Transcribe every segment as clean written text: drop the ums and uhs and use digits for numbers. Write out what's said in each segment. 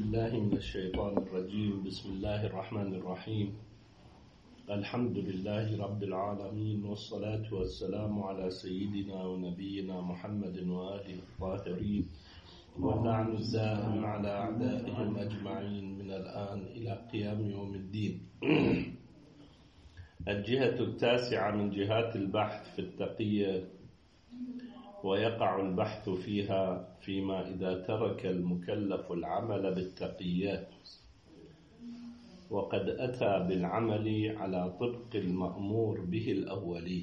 بالله من الشيطان الرجيم. بسم الله الرحمن الرحيم. الحمد لله رب العالمين، والصلاة والسلام على سيدنا ونبينا محمد وآله الطاهرين، واللعن الدائم على أعدائهم أجمعين من الآن إلى قيام يوم الدين. الجهة التاسعة من جهات البحث في التقية، ويقع البحث فيها فيما إذا ترك المكلف العمل بالتقيات وقد أتى بالعمل على طبق المأمور به الأولي،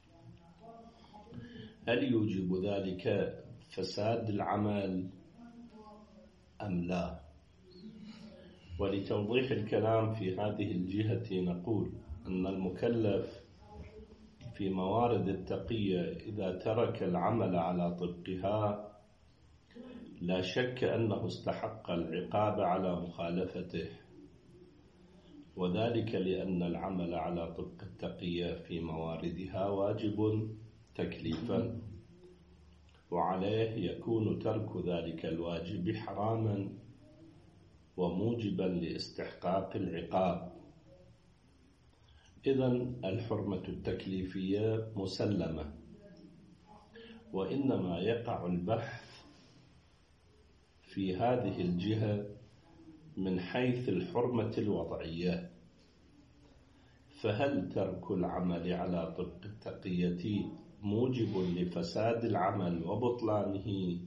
هل يوجب ذلك فساد العمل أم لا؟ ولتوضيح الكلام في هذه الجهة نقول أن المكلف في موارد التقية إذا ترك العمل على طبقها لا شك أنه استحق العقاب على مخالفته، وذلك لأن العمل على طبق التقية في مواردها واجب تكليفا، وعليه يكون ترك ذلك الواجب حراما وموجبا لاستحقاق العقاب. إذن الحرمة التكليفية مسلمة، وإنما يقع البحث في هذه الجهة من حيث الحرمة الوضعية، فهل ترك العمل على طبق التقية موجب لفساد العمل وبطلانه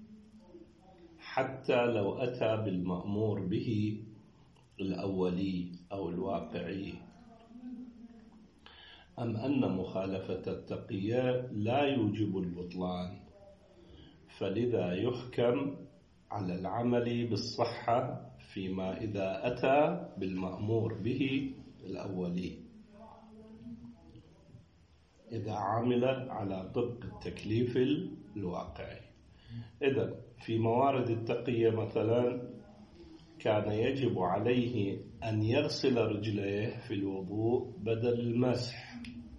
حتى لو أتى بالمأمور به الأولي أو الواقعي، أم أن مخالفة التقية لا يوجب البطلان، فلذا يحكم على العمل بالصحة فيما إذا أتى بالمأمور به الأولي، إذا عمل على طبق التكليف الواقعي. إذن في موارد التقية مثلا كان يجب عليه أن يغسل رجليه في الوضوء بدل المسح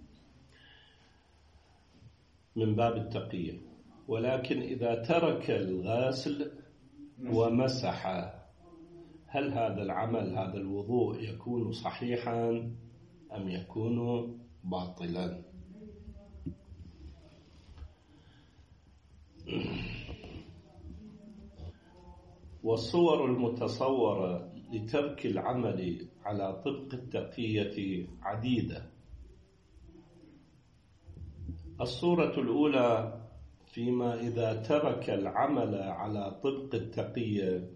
من باب التقية، ولكن إذا ترك الغسل ومسح، هل هذا العمل هذا الوضوء يكون صحيحا أم يكون باطلا؟ والصور المتصورة لترك العمل على طبق التقية عديدة. الصورة الأولى فيما إذا ترك العمل على طبق التقية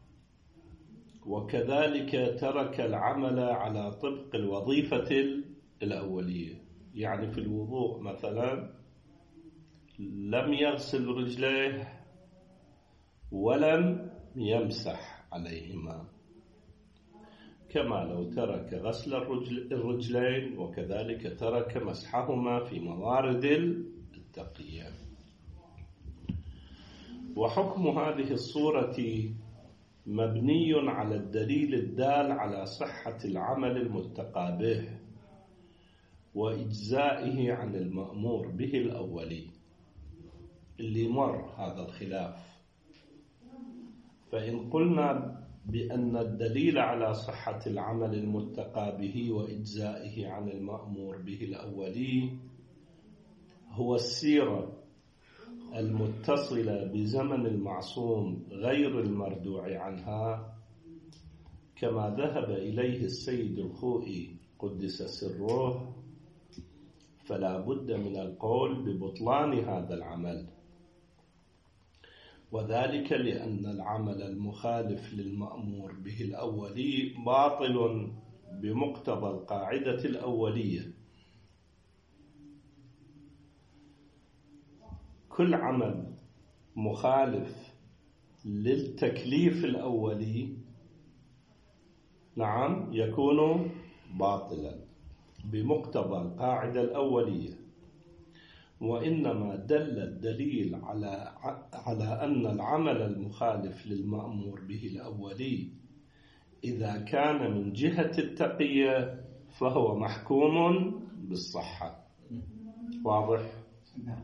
وكذلك ترك العمل على طبق الوظيفة الأولية، يعني في الوضوء مثلا لم يغسل رجليه ولم يمسح عليهما، كما لو ترك غسل الرجلين وكذلك ترك مسحهما في موارد التقية. وحكم هذه الصورة مبني على الدليل الدال على صحة العمل المتقى به وإجزائه عن المأمور به الأولي اللي مر هذا الخلاف. فإن قلنا بأن الدليل على صحة العمل المتقى به وإجزائه عن المأمور به الأولي هو السيرة المتصلة بزمن المعصوم غير المردوع عنها، كما ذهب إليه السيد الخوئي قدس سره، فلا بد من القول ببطلان هذا العمل، وذلك لأن العمل المخالف للمأمور به الأولي باطل بمقتضى القاعدة الأولية. كل عمل مخالف للتكليف الأولي نعم يكون باطلا بمقتضى القاعدة الأولية، وإنما دل الدليل على أن العمل المخالف للمأمور به الأولي إذا كان من جهة التقية فهو محكوم بالصحة. واضح؟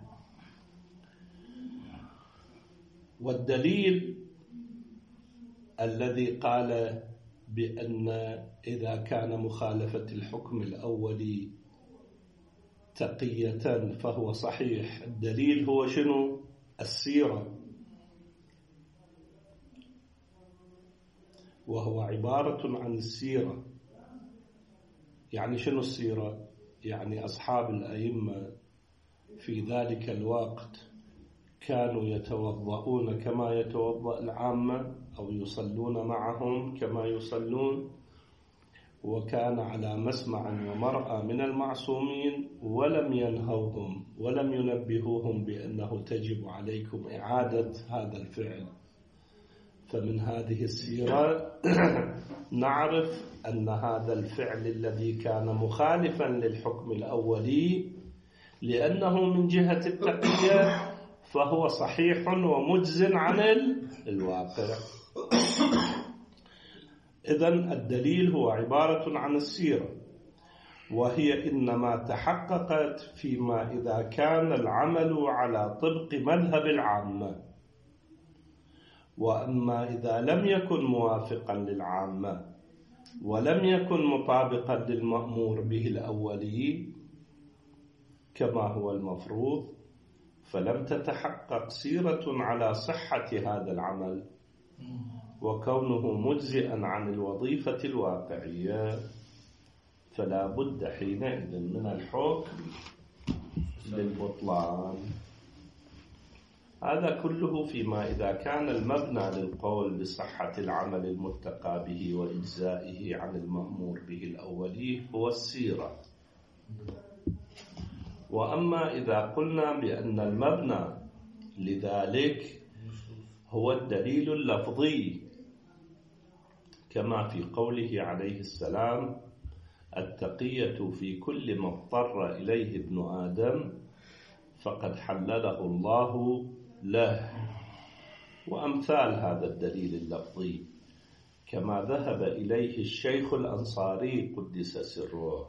والدليل الذي قال بأن إذا كان مخالفة الحكم الأولي تقية فهو صحيح. الدليل هو شنو؟ السيرة، وهو عبارة عن السيرة. يعني شنو السيرة؟ يعني أصحاب الأئمة في ذلك الوقت كانوا يتوضؤون كما يتوضأ العامة أو يصلون معهم كما يصلون، وكان على مسمع ومرأى من المعصومين، ولم ينهوهم ولم ينبهوهم بأنه تجب عليكم إعادة هذا الفعل. فمن هذه السيرة نعرف أن هذا الفعل الذي كان مخالفا للحكم الأولي لأنه من جهة التقية فهو صحيح ومجز عن الواقع. إذن الدليل هو عبارة عن السيرة، وهي إنما تحققت فيما إذا كان العمل على طبق مذهب العامة. وأما إذا لم يكن موافقا للعامة ولم يكن مطابقا للمأمور به الأولي كما هو المفروض، فلم تتحقق سيرة على صحة هذا العمل وكونه مجزئا عن الوظيفة الواقعية، فلا بد حينئذ من الحكم بالبطلان. هذا كله فيما إذا كان المبنى للقول بصحة العمل المتقى به وإجزائه عن المأمور به الأولي هو السيرة. وأما إذا قلنا بأن المبنى لذلك هو الدليل اللفظي كما في قوله عليه السلام: التقية في كل ما اضطر إليه ابن آدم فقد حلله الله له، وأمثال هذا الدليل اللفظي كما ذهب إليه الشيخ الأنصاري قدس سره.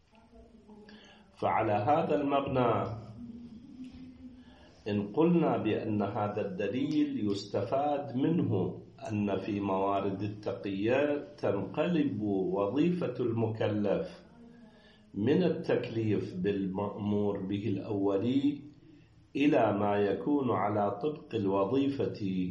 فعلى هذا المبنى إن قلنا بأن هذا الدليل يستفاد منه أن في موارد التقية تنقلب وظيفة المكلف من التكليف بالمأمور به الأولي إلى ما يكون على طبق الوظيفة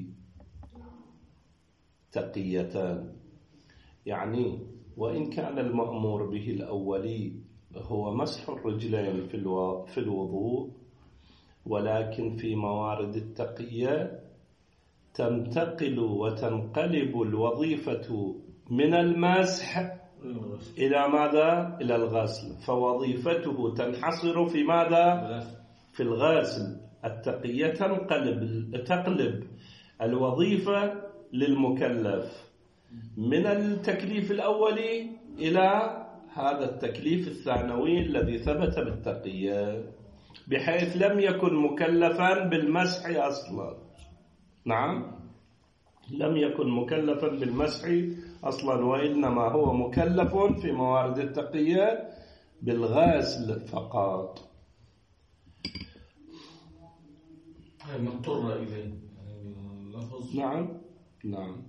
تقيتان. يعني وإن كان المأمور به الأولي هو مسح الرجلين في الوضوء، ولكن في موارد التقية تنتقل وتنقلب الوظيفة من المسح إلى ماذا؟ إلى الغسل، فوظيفته تنحصر في ماذا؟ في الغسل. التقية تقلب الوظيفة للمكلف من التكليف الأولي إلى هذا التكليف الثانوي الذي ثبت بالتقية، بحيث لم يكن مكلفا بالمسح أصلا. نعم، لم يكن مكلفا بالمسح أصلا، وإنما هو مكلف في موارد التقية بالغسل فقط. مضطر إليه اللفظ. نعم نعم.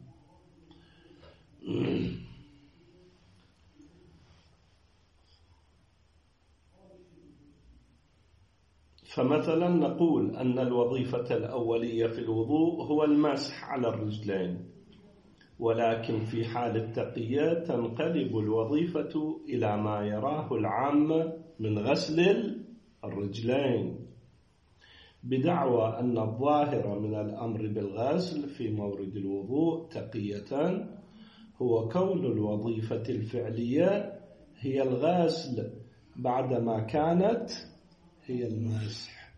فمثلا نقول أن الوظيفة الأولية في الوضوء هو المسح على الرجلين، ولكن في حال التقية تنقلب الوظيفة إلى ما يراه العامة من غسل الرجلين، بدعوى أن الظاهر من الأمر بالغسل في مورد الوضوء تقية هو كون الوظيفة الفعلية هي الغسل بعدما كانت هي المسح.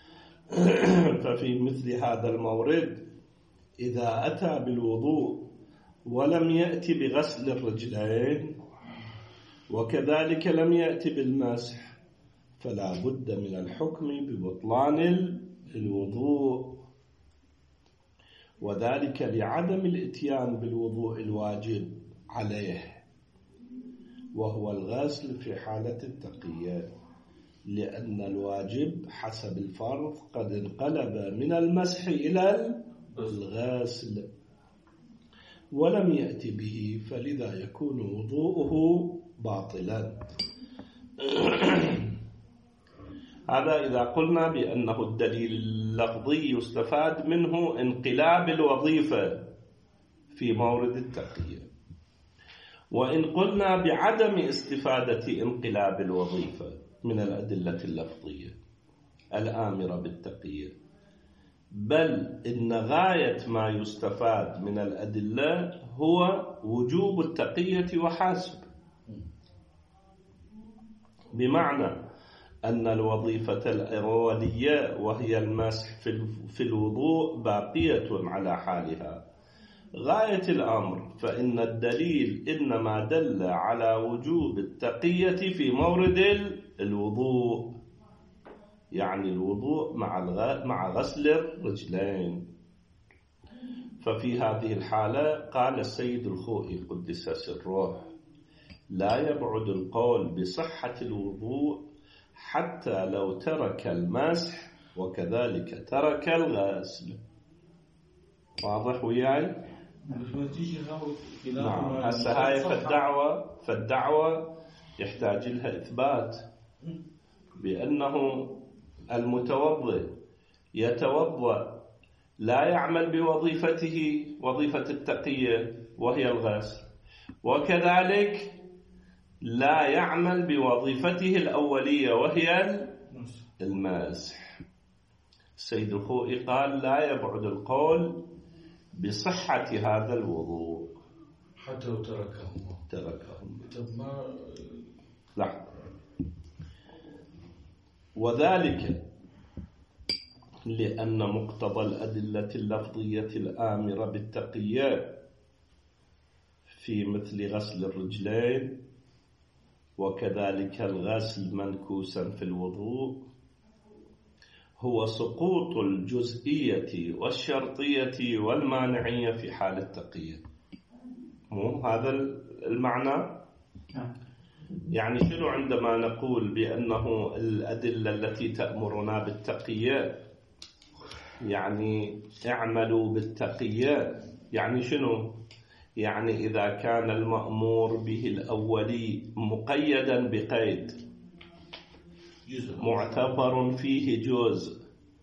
ففي مثل هذا المورد إذا أتى بالوضوء ولم يأتي بغسل الرجلين وكذلك لم يأتي بالمسح فلا بد من الحكم ببطلان الوضوء، وذلك لعدم الاتيان بالوضوء الواجب عليه وهو الغسل في حالة التقية، لأن الواجب حسب الفرض قد انقلب من المسح إلى الغسل. ولم يأت به فلذا يكون وضوءه باطلا. هذا إذا قلنا بأنه الدليل اللفظي يستفاد منه انقلاب الوظيفة في مورد التقية. وإن قلنا بعدم استفادة انقلاب الوظيفة من الأدلة اللفظية الآمرة بالتقية، بل إن غاية ما يستفاد من الأدلة هو وجوب التقية وحسب، بمعنى أن الوظيفة الأولية وهي المسح في الوضوء باقية على حالها غاية الأمر، فإن الدليل إنما دل على وجوب التقية في مورد الوضوء، يعني الوضوء مع غسل الرجلين. ففي هذه الحالة قال السيد الخوئي قدس سره: لا يبعد القول بصحة الوضوء حتى لو ترك المسح وكذلك ترك الغسل. واضح وياي؟ نعم. هسه هاي فالدعوة يحتاج لها إثبات بأنه المتوضئ يتوضأ لا يعمل بوظيفته وظيفة التقية وهي الغسل، وكذلك لا يعمل بوظيفته الأولية وهي المسح. السيد الخوئي قال: لا يبعد القول بصحة هذا الوضوء حتى لو تركهم. لا. وذلك لأن مقتضى الأدلة اللفظية الآمرة بالتقية في مثل غسل الرجلين وكذلك الغسل منكوسا في الوضوء هو سقوط الجزئية والشرطية والمانعية في حال التقية. مو هذا المعنى؟ يعني شنو عندما نقول بأنه الأدلة التي تأمرنا بالتقية يعني اعملوا بالتقية، يعني شنو؟ يعني إذا كان المأمور به الأولي مقيدا بقيد معتبر فيه جزء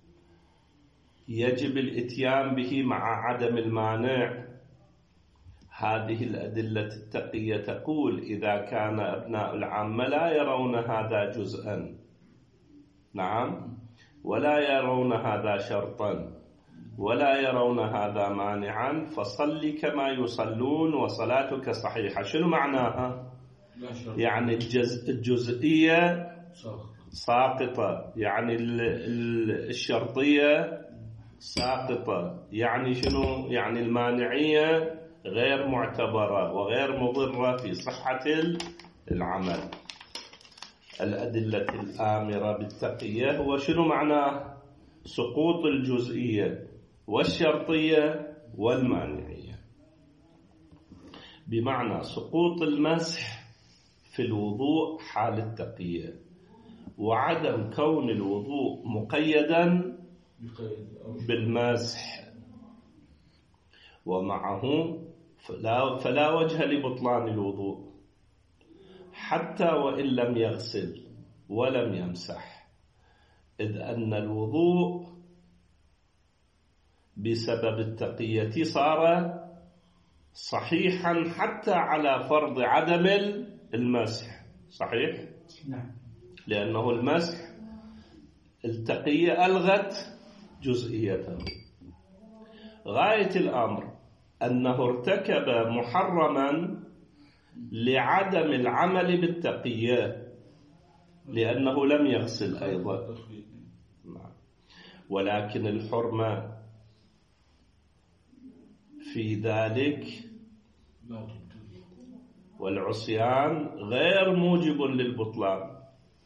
يجب الإتيان به مع عدم المانع، هذه الأدلة التقية تقول إذا كان أبناء العامة لا يرون هذا جزءا، نعم، ولا يرون هذا شرطا ولا يرون هذا مانعا، فصل كما يصلون وصلاتك صحيحة. شنو معناها؟ يعني الجزئية ساقطة، يعني الشرطية ساقطة، يعني شنو؟ يعني المانعية غير معتبرة وغير مضرة في صحة العمل. الأدلة الآمرة بالتقية هو شنو معناه؟ سقوط الجزئية والشرطية والمانعية، بمعنى سقوط المسح في الوضوء حال التقية وعدم كون الوضوء مقيدا بالمسح، ومعه فلا وجه لبطلان الوضوء حتى وإن لم يغسل ولم يمسح، إذ أن الوضوء بسبب التقية صار صحيحا حتى على فرض عدم المسح. صحيح؟ نعم. لأنه المسح التقية ألغت جزئيته. غاية الأمر أنه ارتكب محرما لعدم العمل بالتقية لأنه لم يغسل أيضا، ولكن الحرمة في ذلك والعصيان غير موجب للبطلان،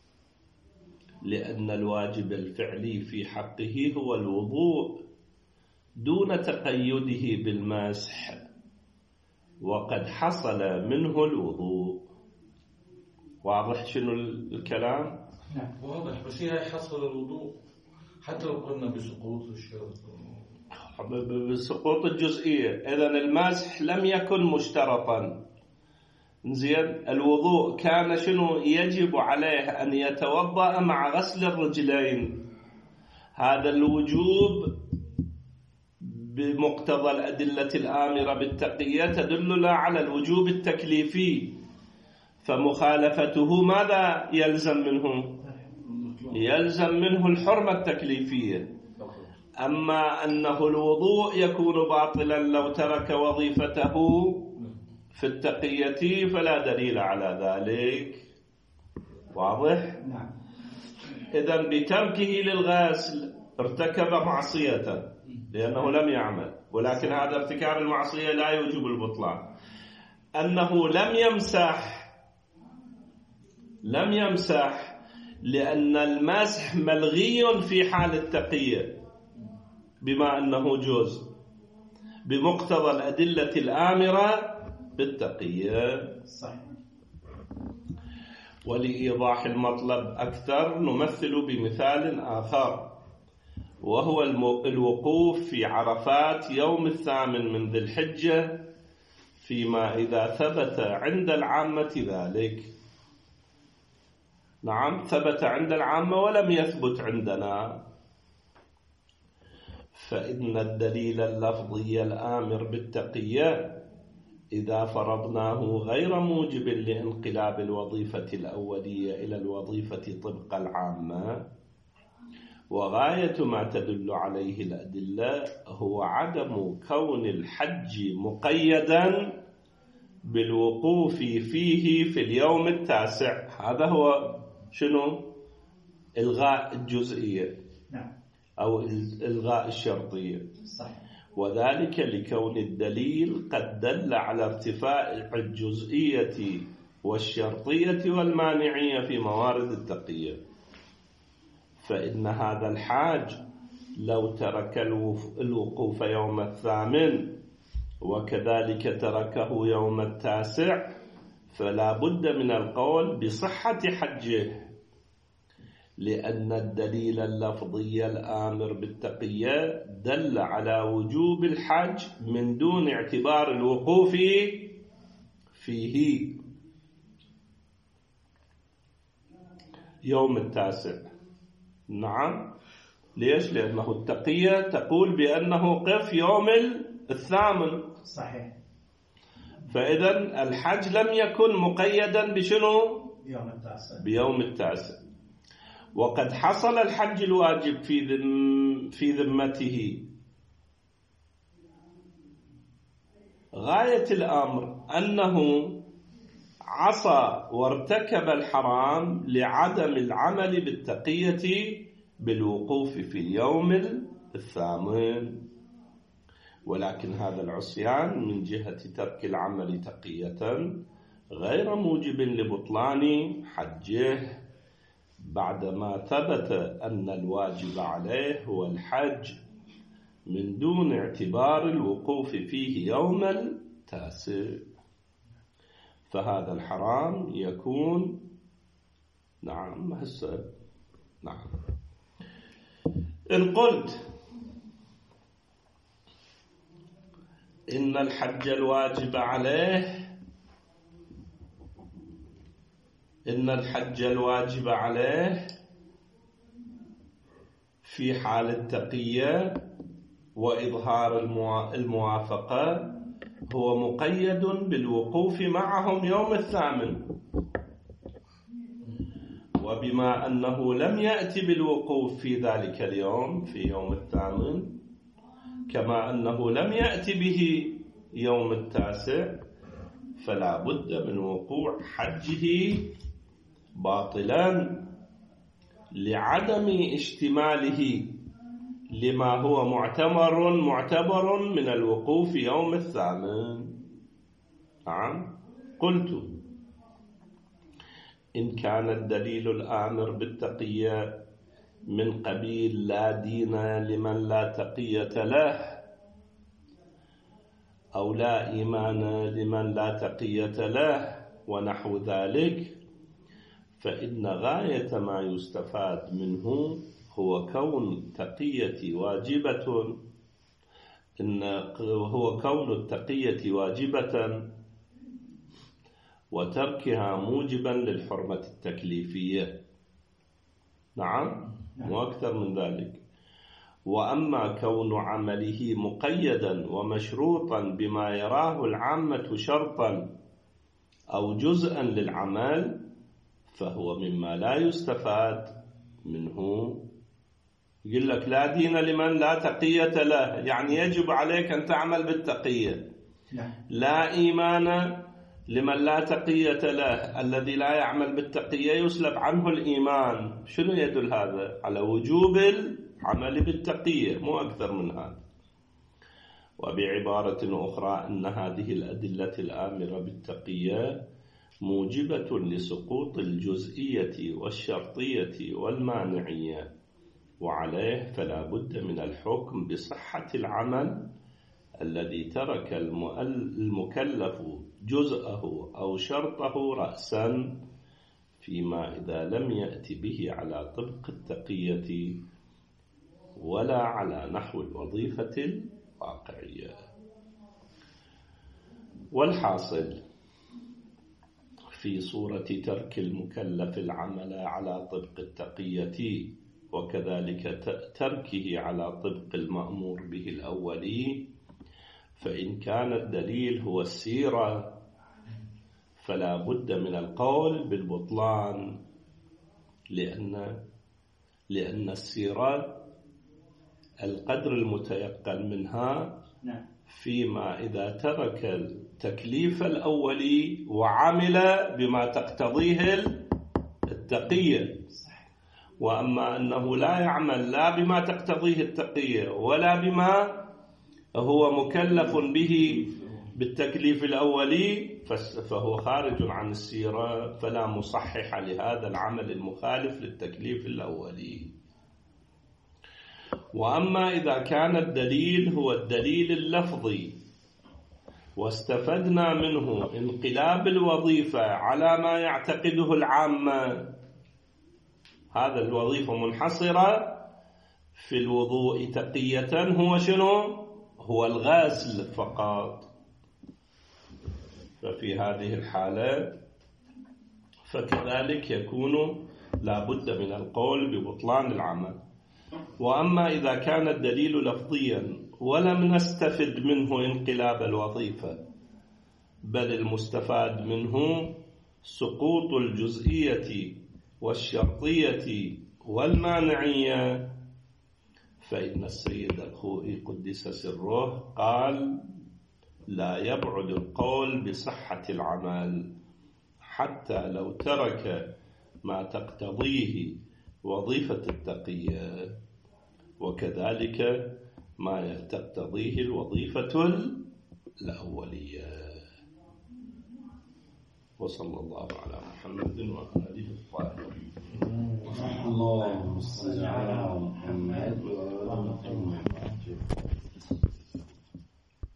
لأن الواجب الفعلي في حقه هو الوضوء دون تقيده بالمسح، وقد حصل منه الوضوء. واضح شنو الكلام؟ واضح، بس هي حصل الوضوء حتى لو قلنا بسقوط الشرط. بسقوط الجزئية. إذن المسح لم يكن مشترطا. زين، الوضوء كان شنو؟ يجب عليه أن يتوضأ مع غسل الرجلين. هذا الوجوب بمقتضى الأدلة الآمرة بالتقية تدلنا على الوجوب التكليفي، فمخالفته ماذا يلزم منه؟ يلزم منه الحرمة التكليفية. أما أنه الوضوء يكون باطلا لو ترك وظيفته في التقية فلا دليل على ذلك. واضح؟ نعم. إذن بتركه للغسل ارتكب معصية لأنه لم يعمل، ولكن هذا ارتكاب المعصية لا يوجب البطلان. أنه لم يمسح لأن المسح ملغي في حال التقية بما أنه جوز بمقتضى الأدلة الآمرة بالتقية. صحيح. ولإيضاح المطلب أكثر نمثل بمثال آخر، وهو الوقوف في عرفات يوم 8 من ذي الحجة، فيما إذا ثبت عند العامة ذلك. نعم، ثبت عند العامة ولم يثبت عندنا، فإن الدليل اللفظي الآمر بالتقية إذا فرضناه غير موجب لانقلاب الوظيفة الأولية إلى الوظيفة طبق العامة، وغاية ما تدل عليه الأدلة هو عدم كون الحج مقيدا بالوقوف فيه في اليوم 9. هذا هو شنو؟ إلغاء الجزئية أو إلغاء الشرطية. صحيح. وذلك لكون الدليل قد دل على ارتفاع الجزئية والشرطية والمانعية في موارد التقية. فإن هذا الحاج لو ترك الوقوف يوم 8 وكذلك تركه يوم 9 فلا بد من القول بصحة حجه، لأن الدليل اللفظي الآمر بالتقية دل على وجوب الحج من دون اعتبار الوقوف فيه يوم 9. نعم، ليش؟ لأنه التقية تقول بأنه قف يوم 8. صحيح. فإذن الحج لم يكن مقيدا بشنو؟ بيوم 9. وقد حصل الحج الواجب في ذمته. غاية الأمر أنه عصى وارتكب الحرام لعدم العمل بالتقية بالوقوف في اليوم 8، ولكن هذا العصيان من جهة ترك العمل تقية غير موجب لبطلان حجه، بعدما ثبت أن الواجب عليه هو الحج من دون اعتبار الوقوف فيه يوم 9. فهذا الحرام يكون نعم هسه. نعم، إن قلت إن الحج الواجب عليه في حال التقية وإظهار الموافقة هو مقيد بالوقوف معهم يوم 8، وبما أنه لم يأتي بالوقوف في ذلك اليوم في يوم 8 كما أنه لم يأتي به يوم 9 فلا بد من وقوع حجه باطلا لعدم اشتماله لما هو معتبر من الوقوف يوم 8. نعم، قلت إن كان الدليل الآمر بالتقية من قبيل لا دين لمن لا تقية له أو لا إيمان لمن لا تقية له ونحو ذلك، فإن غاية ما يستفاد منه هو كون تقية واجبة إن هو كون التقية واجبة وتركها موجبا للحرمة التكليفية. نعم، وأكثر من ذلك. وأما كون عمله مقيدا ومشروطا بما يراه العامة شرطا أو جزءا للعمل فهو مما لا يستفاد منه. يقول لك لا دين لمن لا تقية له، يعني يجب عليك أن تعمل بالتقية. لا إيمان لمن لا تقية له، الذي لا يعمل بالتقية يسلب عنه الإيمان. شنو يدل هذا؟ على وجوب العمل بالتقية، مو أكثر من هذا. وبعبارة أخرى أن هذه الأدلة الآمرة بالتقية موجبة لسقوط الجزئية والشرطية والمانعية، وعليه فلا بد من الحكم بصحة العمل الذي ترك المكلف جزءه أو شرطه رأسا، فيما إذا لم يأتي به على طبق التقية ولا على نحو الوظيفة الواقعية. والحاصل في صورة ترك المكلف العمل على طبق التقية وكذلك تركه على طبق المأمور به الأولي، فإن كان الدليل هو السيرة فلا بد من القول بالبطلان، لأن السيرة القدر المتيقن منها فيما إذا ترك التكليف الأولي وعمل بما تقتضيه التقية. وأما أنه لا يعمل لا بما تقتضيه التقية ولا بما هو مكلف به بالتكليف الأولي فهو خارج عن السيرة، فلا مصحح لهذا العمل المخالف للتكليف الأولي. وأما إذا كان الدليل هو الدليل اللفظي واستفدنا منه انقلاب الوظيفة على ما يعتقده العامة، هذا الوظيفة منحصرة في الوضوء تقية، هو شنو؟ هو الغسل فقط. ففي هذه الحالة فكذلك يكون لا بد من القول ببطلان العمل. وأما إذا كان الدليل لفظيا ولم نستفد منه انقلاب الوظيفة، بل المستفاد منه سقوط الجزئية والشرطية والمانعية، فإن السيد الخوئي قدس سره قال: لا يبعد القول بصحة العمل حتى لو ترك ما تقتضيه وظيفة التقية، وكذلك ما تقتضيه الوظيفة الأولية. وصلى الله على محمد وآله الطاهرين. اللهم صل على